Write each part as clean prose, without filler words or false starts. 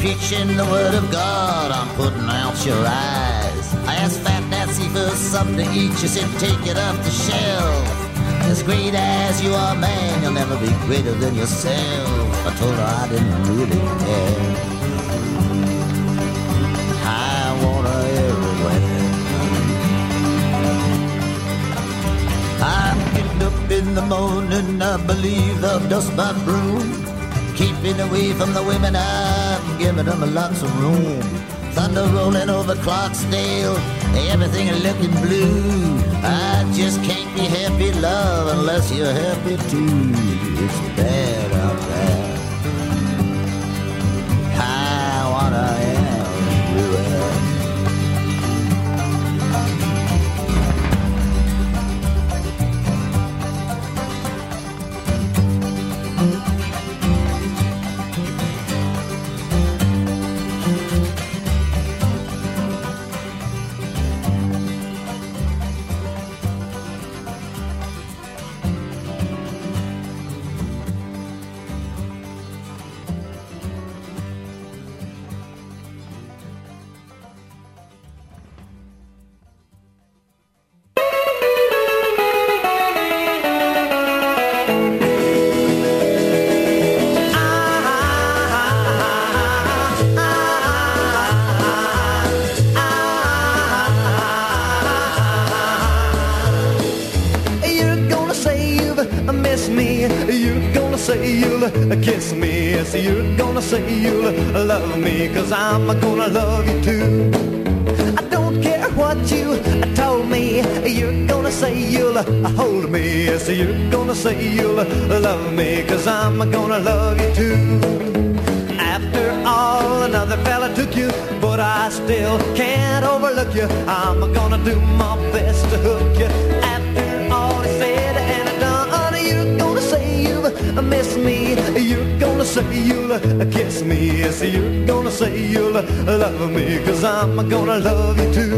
preaching the word of God, I'm putting out your eyes. I asked Fat Nancy for something to eat, she said take it off the shelf. As great as you are, man, you'll never be greater than yourself. I told her I didn't really care. I want her everywhere. I'm getting up in the morning, I believe I'll dust my broom. Keeping away from the women, I'm giving them lots of room. Thunder rolling over Clarksdale, everything looking blue. I just can't be happy, love, unless you're happy too. It's bad out there. I wanna everywhere. Kiss me, yes, you're gonna say you'll love me, 'cause I'm gonna love you too. I don't care what you told me, you're gonna say you'll hold me, yes, you're gonna say you'll love me, 'cause I'm gonna love you too. After all, another fella took you, but I still can't overlook you. I'm gonna do my best to hook you. After all is said and done, you're gonna say you've missed me, you're gonna say you'll kiss me, yes, you're gonna say you'll love me, 'cause I'm gonna love you too.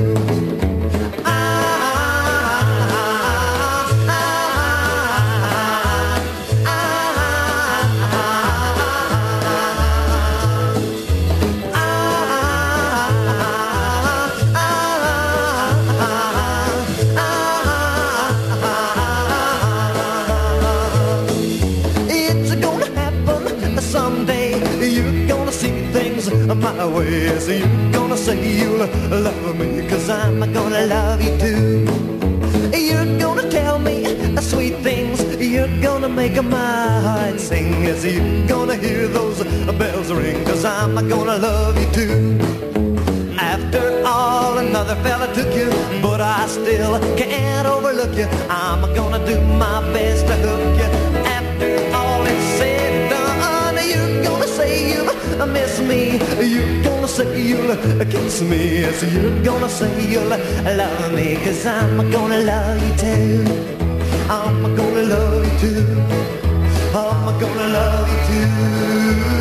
My way, so you're gonna say you'll love me, 'cause I'm gonna love you too. You're gonna tell me sweet things, you're gonna make my heart sing, yes, you're gonna hear those bells ring, 'cause I'm gonna love you too. After all, another fella took you, but I still can't overlook you. I'm gonna do my best to hook you. After all is said and done, you're gonna say you've miss me, you're gonna say you'll kiss me, yes, you're gonna say you'll love me, 'cause I'm gonna love you too. I'm gonna love you too. I'm gonna love you too.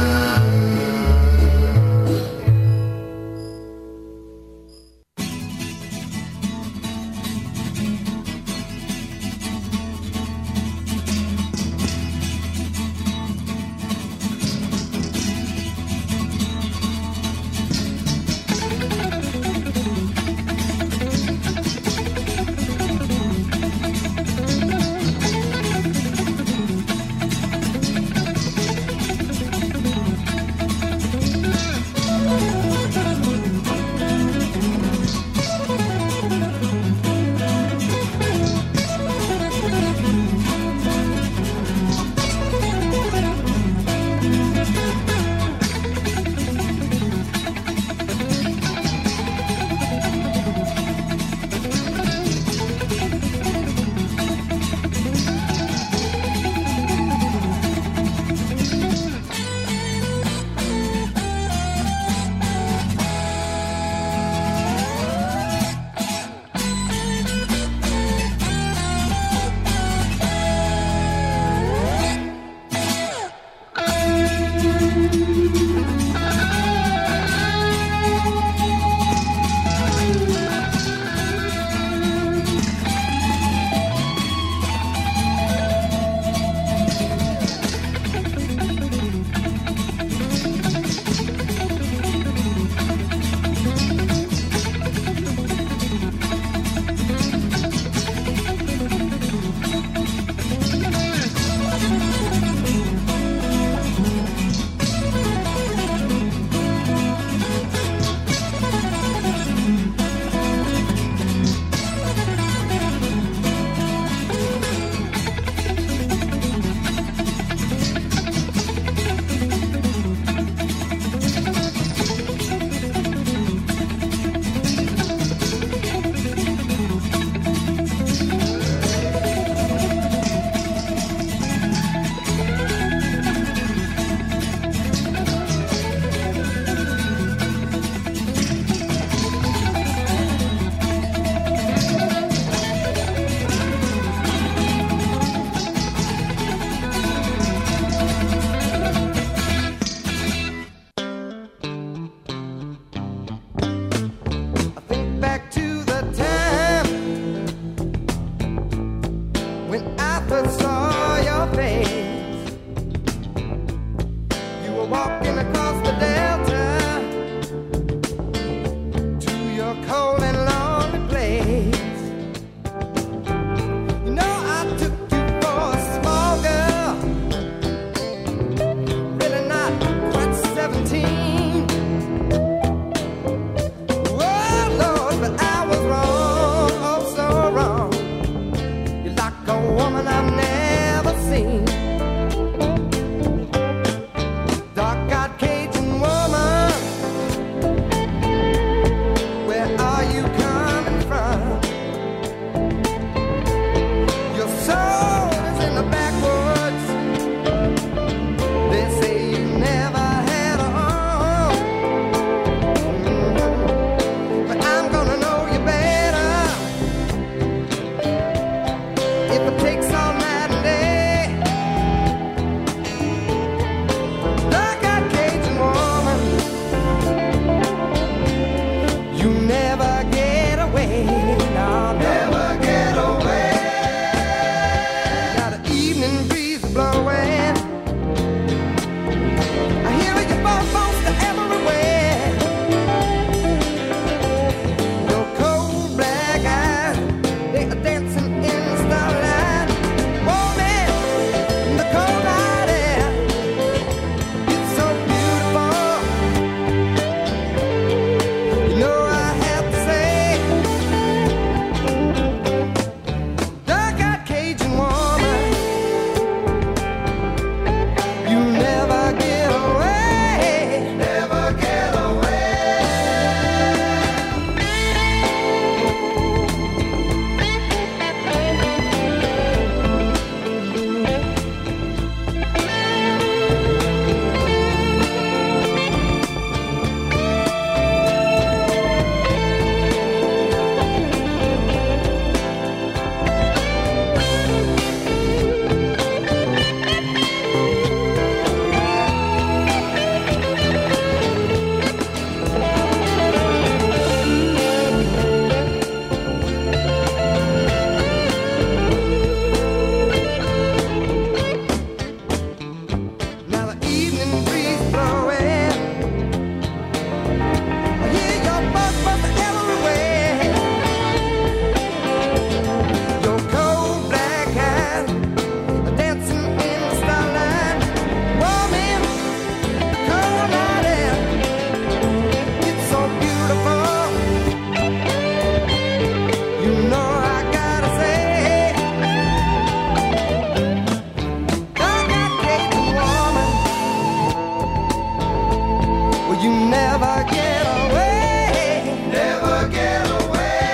you never get away. Never get away.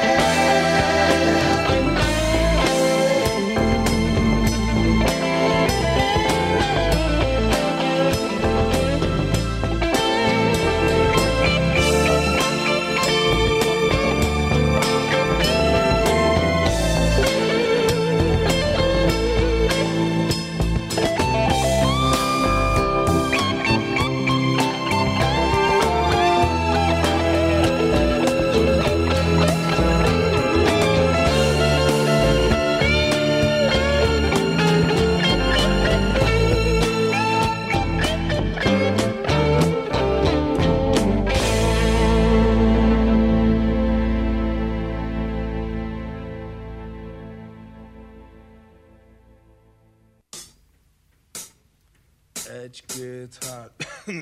Egy-két, hát...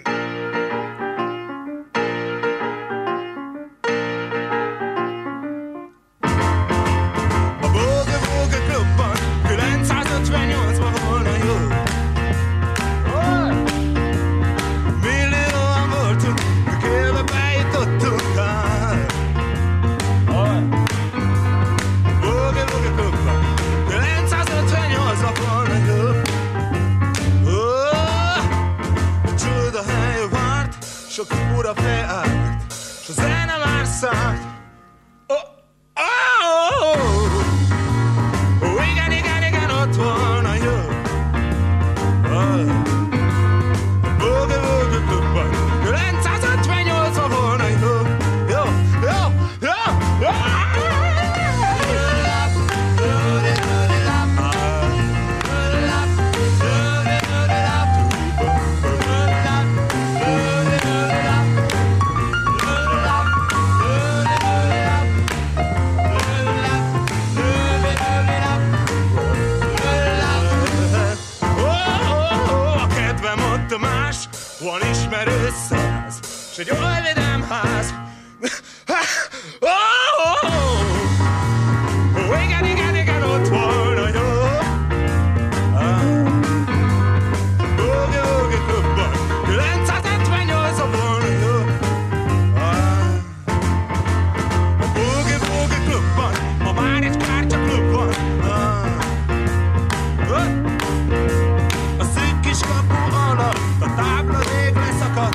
A Boogie Klubban 958-ban volna jó. Millióan voltunk, miközben bejutottunk. Boogie Klubban 958-ban volna jó. Sok ura felállt, s a zene már szállt. Igen, ott volna jó. Boogie Klubban 958-ban volna jó. Jó. Van ismerő száz, s egy oly vidám ház. Igen, ott volna jó. Boogie Klubban 978-ban volna jó. A Boogie Klubban ma már egy kártyaklub van. A szűk kis kapu alatt a tábla rég leszakadt.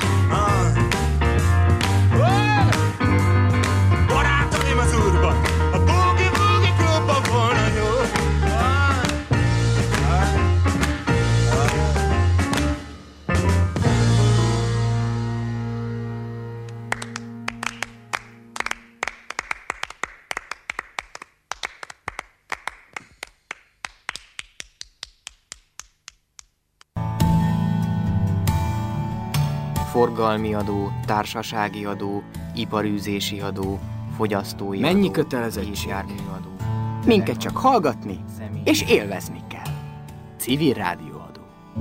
Barátaim az úrban, a Boogie Klubban volna jó. Forgalmi adó, társasági adó, iparűzési adó, fogyasztói mennyi adó, kötelezettség? járműadó. Minket csak hallgatni és élvezni kell. Civil rádióadó.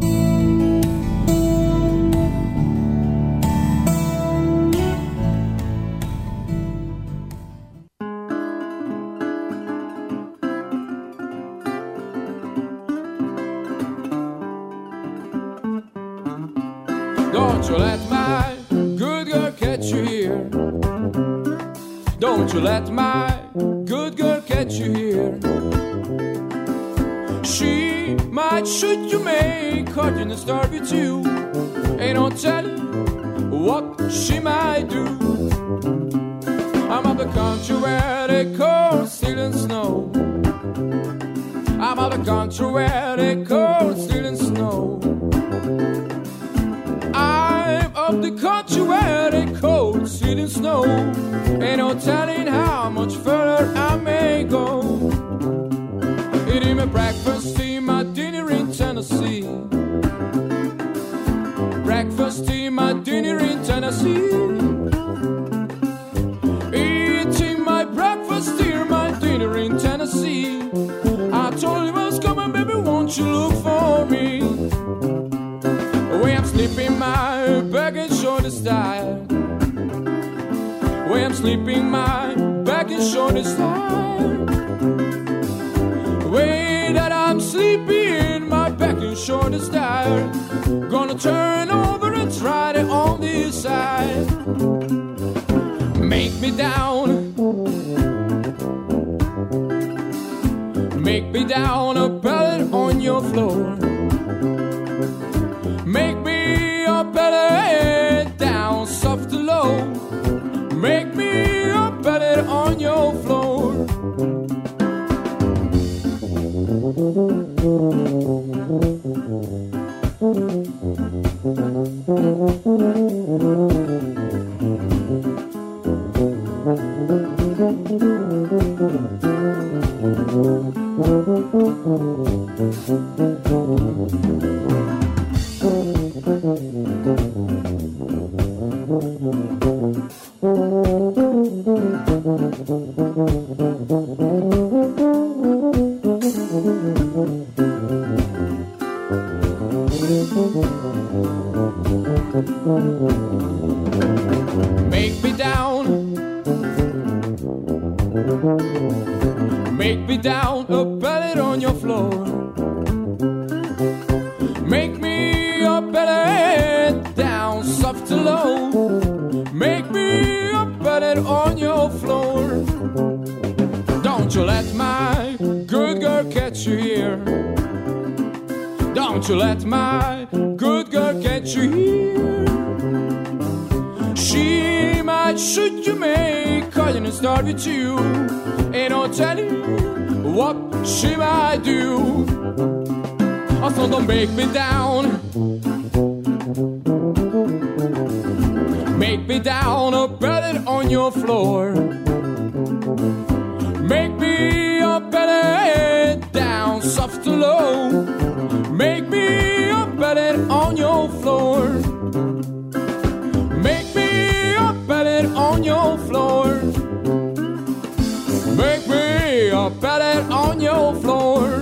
Don't you let my good girl catch you here. Don't you let my good girl catch you here. She might shoot you, make heart in the start with you. Ain't no telling what she might do. I'm of the country where they cold, steel and snow. I'm of the country where they cold, steel and snow. I'm of the country where they cold, steel and snow. Ain't no telling how much further I may go. Eating my breakfast, eating my dinner in Tennessee. Breakfast, eating my dinner in Tennessee. Eating my breakfast, eating my dinner in Tennessee. I told him I was coming, baby, won't you look for me? Way I'm sleeping, my back and shoulder style. Way I'm sleeping, my back and shoulder style. Way that I'm sleeping, my back and shoulder style. Gonna turn over and right on this side. Make me down. Make me down a pellet on your floor. Make me a pellet down soft to low. Make me a pellet on your floor. Make me down. Make me down a pellet on your floor. Make me a pellet down soft to low. Make me a pellet on your floor. Don't you let my good girl catch you here. Don't you let my good girl catch you here. She might shoot you, make calling and start with you. Ain't no telling what she might do. Also don't make me down. Make me down a pellet on your floor. Make me a pellet down soft to low. Make me a pellet on your floor. Make me a pellet on your floor. Make me a pellet on your floor.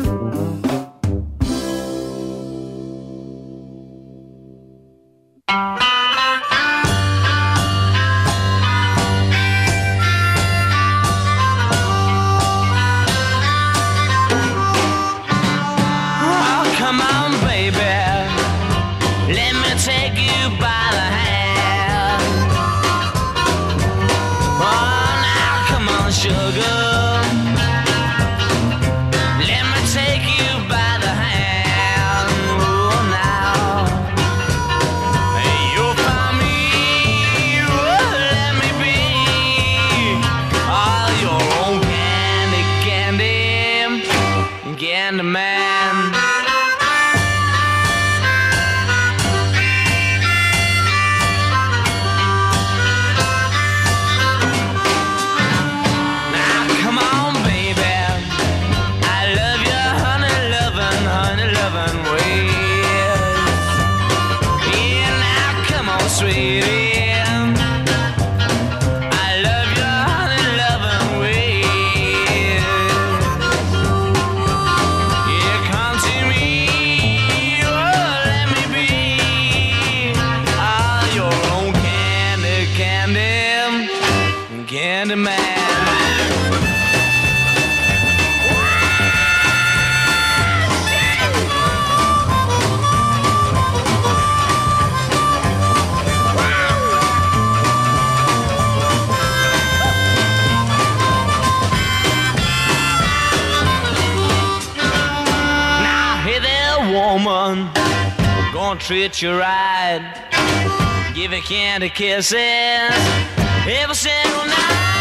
Treat you right, give you candy kisses every single night.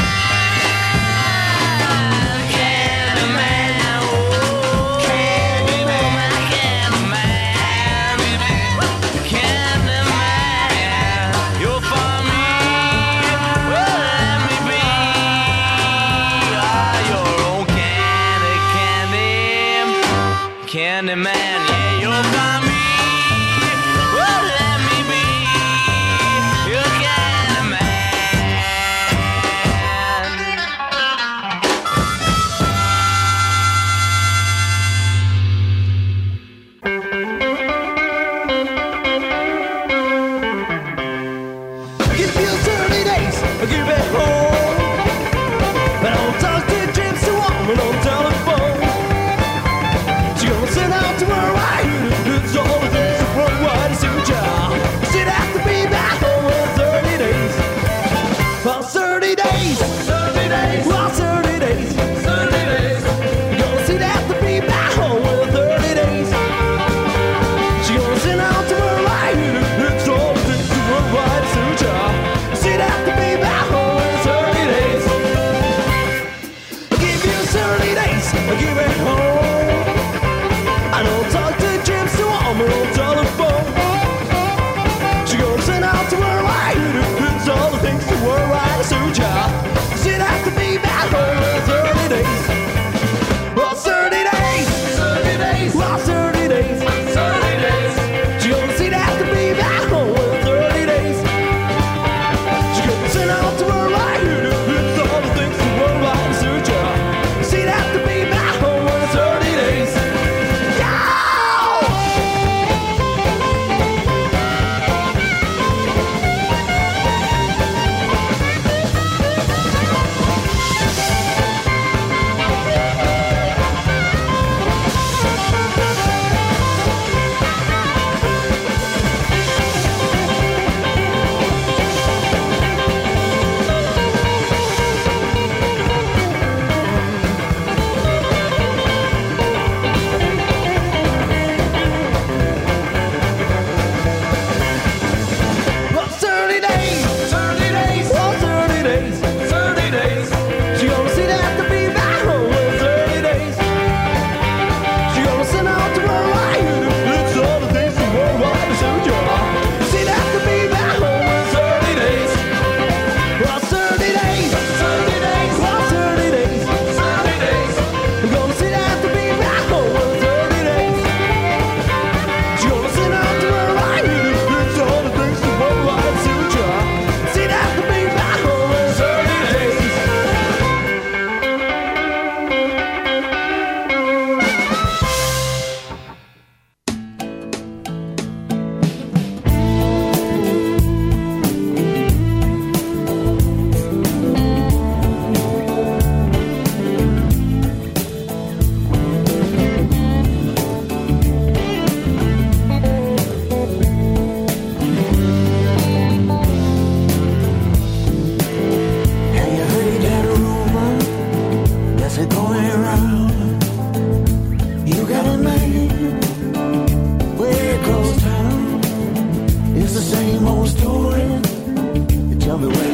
Candy man, oh, candy man, candy man, candy man, you're for me, well, let me be your own candy man, yeah, you're for me.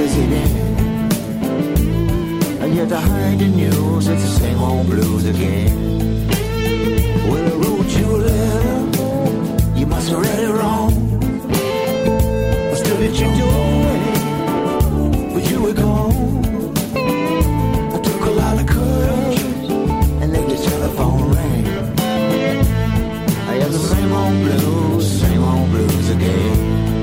is it in? And yet I heard the news, it's the same old blues again. Well, I wrote you a letter, you must have read it wrong. I stood at your doorway, but you were gone. I took a lot of courage and let the telephone ring. I have the same old blues again.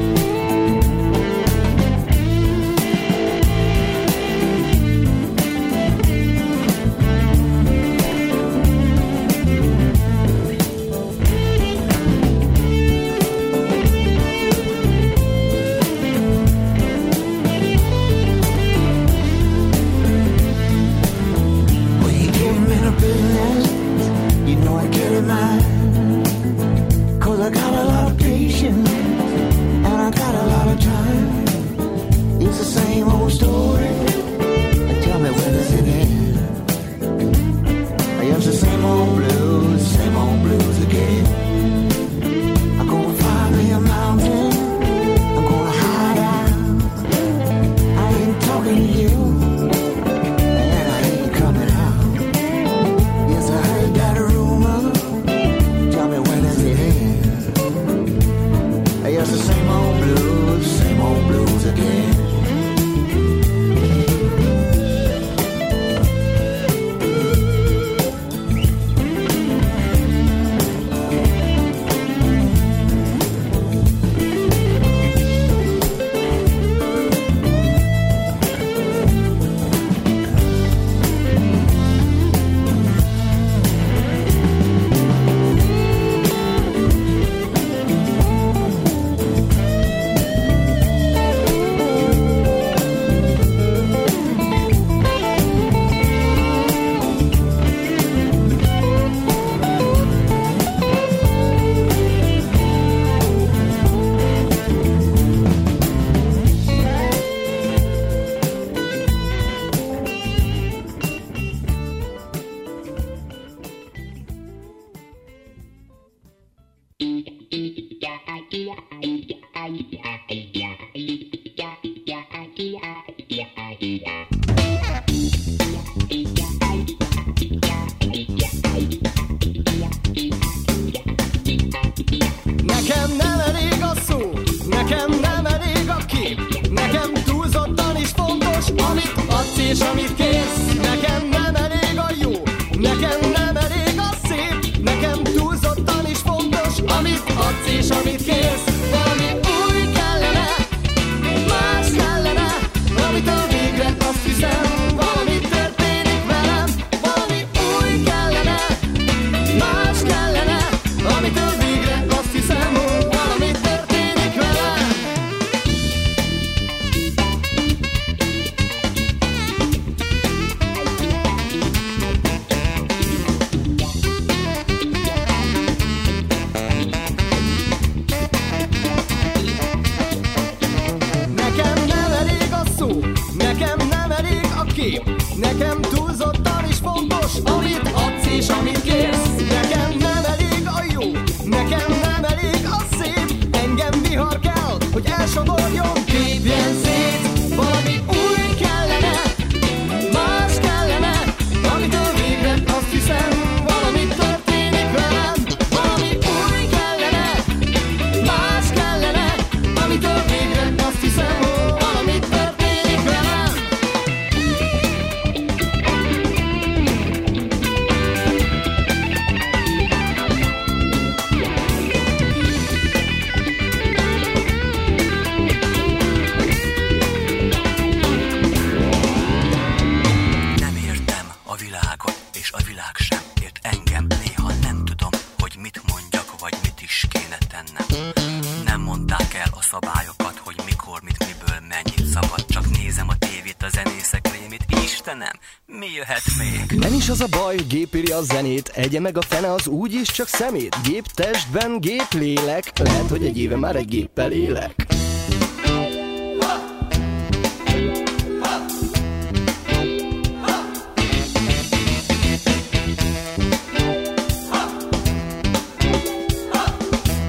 Gép írja a zenét, egye meg a fene az úgyis csak szemét. Gép testben, gép lélek, lehet, hogy egy éve már egy géppel élek.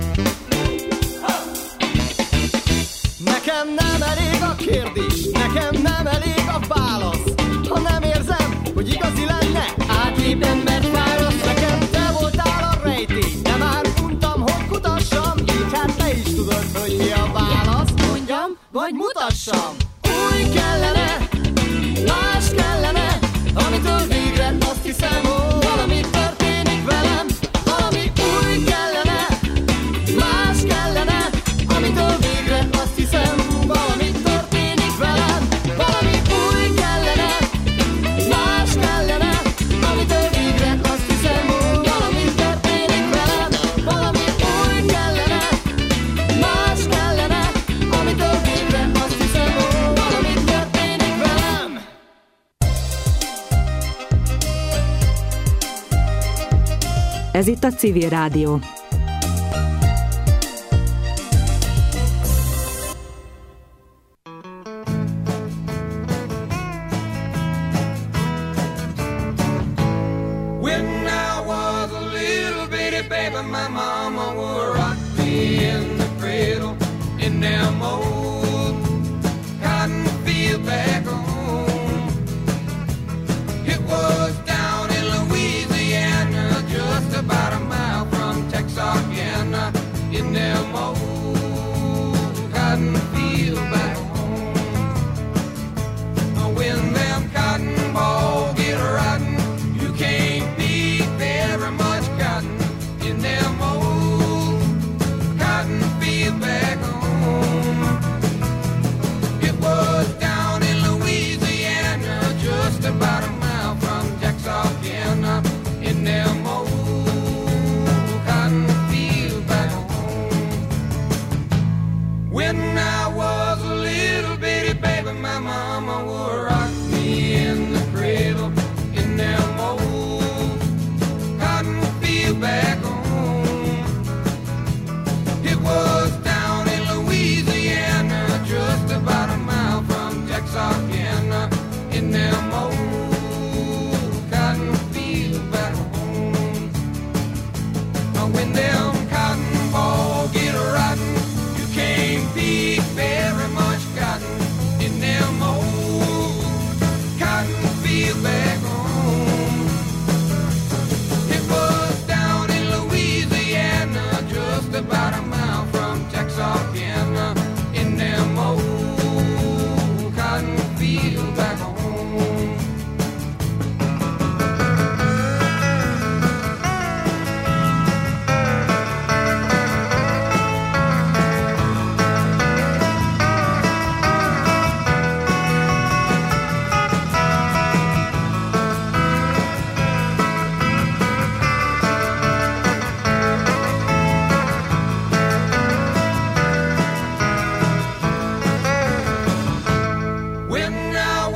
Nekem nem elég a kérdés, nekem lássam. Új kellene, más kellene, amitől végre azt hiszem, valami történik velem. Valami új kellene, más kellene, amitől végre azt hiszem, valami történik velem. Valami új kellene, más kellene, amitől végre azt hiszem, valami történik velem. Valami új kellene, más kellene, amitől végre azt hiszem, valami történik velem. Ez itt a Civil Rádió. When I was a little bitty baby, my mama would rock me in the cradle in them old cotton field back home. It was down in Louisiana, just about a mile from Texarkana, in them old cotton field back home. When them cotton balls get rotten, you can't beat very much cotton in them old cotton field back home. It was down in Louisiana, just about a mile from Texarkana, in them old cotton field back home. When I was a little bitty baby, my mama would rock me in